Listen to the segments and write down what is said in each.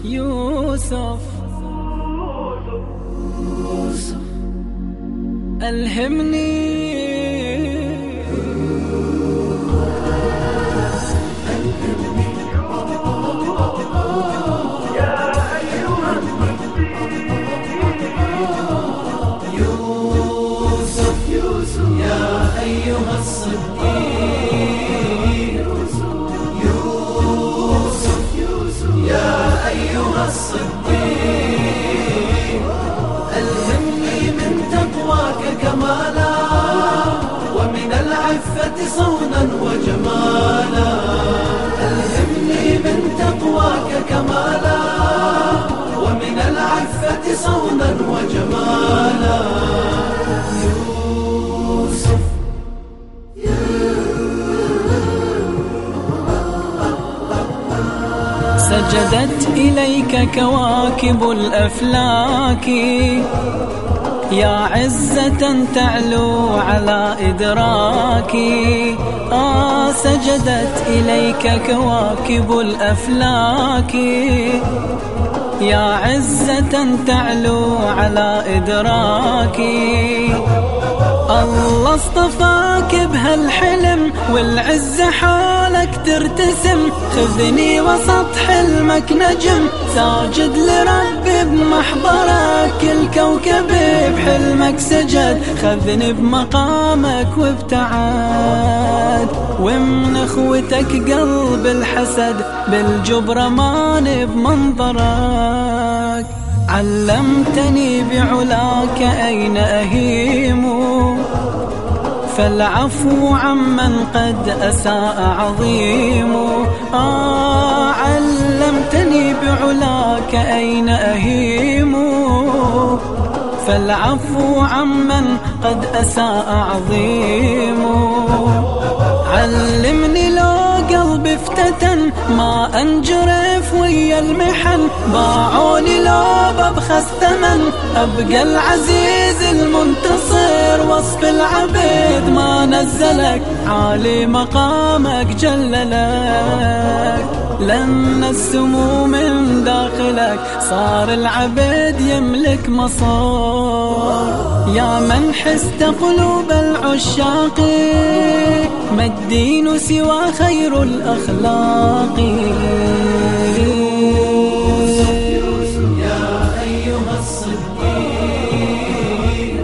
يوسف ألهمني يا أيها الصديق يوسف يا أيها الصديق ألهمني من تقواك كمالا ومن العفة صونا وجمالا ألهمني من تقواك كمالا ومن العفة صونا وجمالا سجدت إليك كواكب الأفلاك يا عزة تعلو على إدراكي سجدت إليك كواكب الأفلاك يا عزة تعلو على إدراكي الله اصطفاك بهالحلم والعزة حولك ترتسم خذني وسط حلمك نجم ساجد لربي بمحضرك الكوكب بحلمك سجد خذني بمقامك وابتعد ومن اخوتك قلب الحسد بالجبر ماني بمنظرك علمتني بعلاك أين أهيم فالعفو عمن قد أساء عظيم علمتني بعلاك أين أهيم فالعفو عمن قد أساء عظيم علمني لو قلبي افتتن ما أنجرف ويا المحن باعوني لو ببخس ثمن أبقى العزيز المنتصر وصف العبيد ما نزلك عالي مقامك جللك لأن السمو من داخلك صار العبيد يملك مصار يا من حست قلوب العشاق ما الدين سوى خير الأخلاق يا أيها الصديق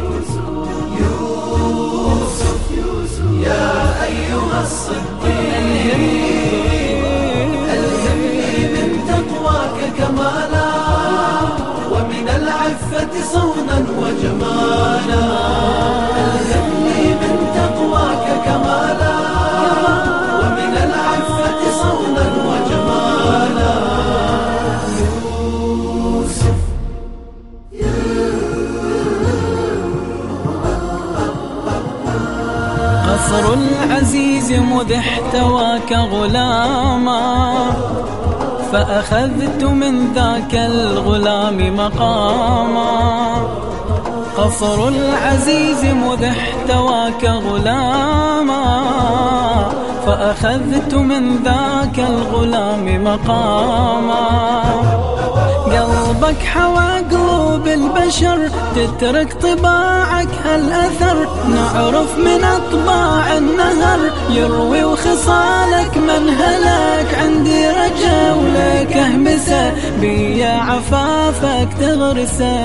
يوسف يا أيها الصديق ألهمني من تقواك كمالا ومن العفة صونا وجمالا ألهمني من تقواك كمالا ومن العفة صونا وجمالا يوسف قصر العزيز مذ احتواك غلاما فأخذت من ذاك الغلام مقاما قصر العزيز مذ احتواك غلاما فأخذت من ذاك الغلام مقاما قلبك حوى قلوب البشر تترك طباعك هالأثر نعرف من أطباع النهر يروي وخصالك من هلك عندي رجا ولك أهمسه بيا عفافك تغرسه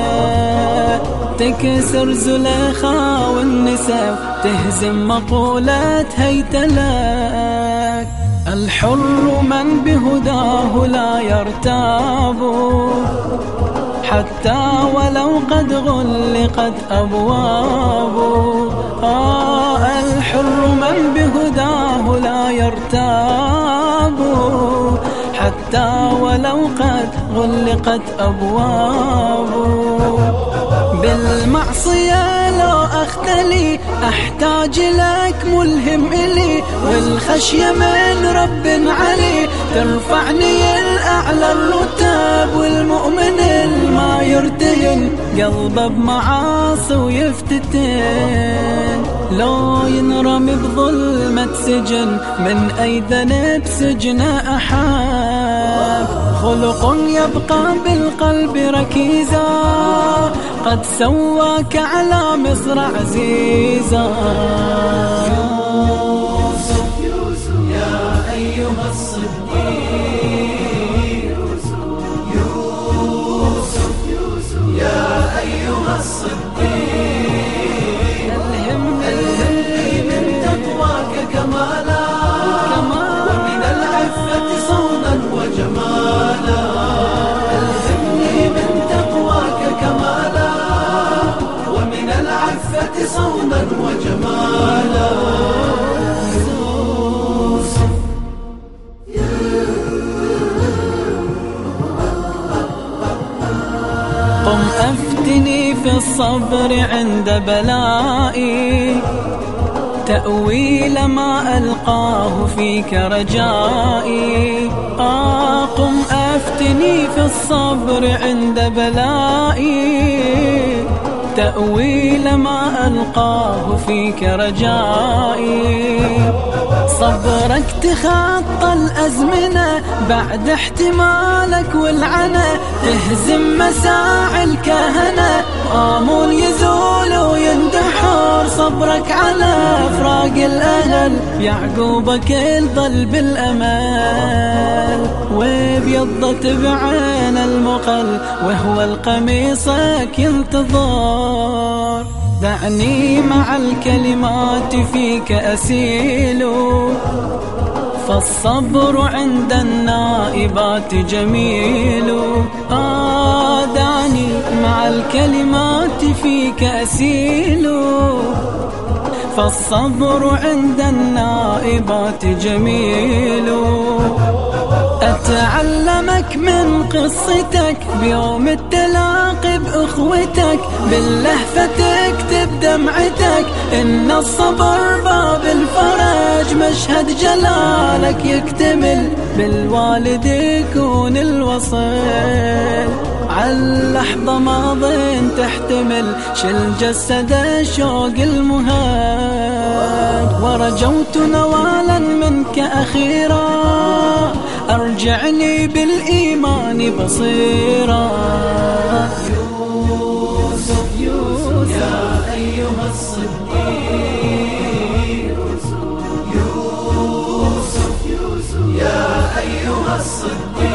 تكسر زليخا والنساء تهزم مقولات هيتلك الحر من بهداه لا يرتاب حتى ولو قد غلقت أبواب الحر من بهداه لا يرتاب حتى ولو قد غلقت أبواب بالمعصية لو أختلي أحتاج لك ملهم إلي والخشية من رب علي ترفعني الأعلى الرتاب والمؤمن ما يرتهن قلبه بمعاصي ويفتتن لو ينرمي بظلمة سجن من أي ذنب سجن أحاب خلق يبقى بالقلب ركيزا، قد سواك على مصر عزيزا. يوسف يا أيها الصديق، يوسف يا أيها الصديق، ألهمني من تقواك كمالا، ومن العفة صونا وجمالا. ألهمني من تقواك كمالا، ومن العفة صونا وجمالا. قم أفتني في الصبر عند بلائي، تأويل ما ألقاه فيك رجائي. قم أفتني في الصبر عند بلائي، تأويل ما ألقاه فيك رجائي. صبرك تخطى الأزمنة بعد احتمالك والعنى، تهزم مساعي الكهنة، آمول يزول ويندحر. صبرك على فراق الأهل، يعقوبك الظل بالأمل، وبيضت بعين المقل، وهو القميصك ينتظر. دعني مع الكلمات فيك أسيل، فالصبر عند النائبات جميل. دعني مع الكلمات فيك أسيل، فالصبر عند النائبات جميل. أتعلمك من قصتك بيوم التلاقي بأخوتك، باللهفة تكتب دمعتك، إن الصبر باب الفرج، مشهد جلالك يكتمل، بالوالد يكون الوصل. عاللحظة ماضٍ تحتمل، شل جسد الشوق المهاد، ورجوت نوالا منك أخيرا، أرجعني بالإيمان بصيرا. يوسف يا أيها الصديق، يوسف يا أيها الصديق.